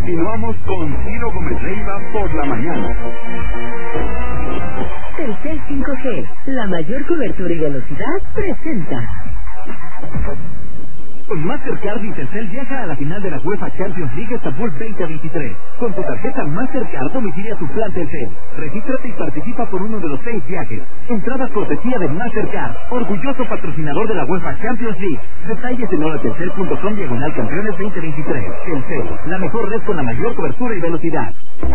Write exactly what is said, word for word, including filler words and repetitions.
Continuamos con Ciro Gómez Leiva por la mañana. Telcel cinco G, la mayor cobertura y velocidad, presenta. Con Mastercard y Telcel viaja a la final de la UEFA Champions League Estambul veinte veintitrés. Con tu tarjeta Mastercard domicilia tu plan Telcel. Regístrate y participa por uno de los seis viajes. Entradas cortesía de Mastercard, orgulloso patrocinador de la UEFA Champions League. Detalles en hora-telcel punto com diagonal campeones veinte veintitrés. Telcel, la mejor red con la mayor cobertura y velocidad.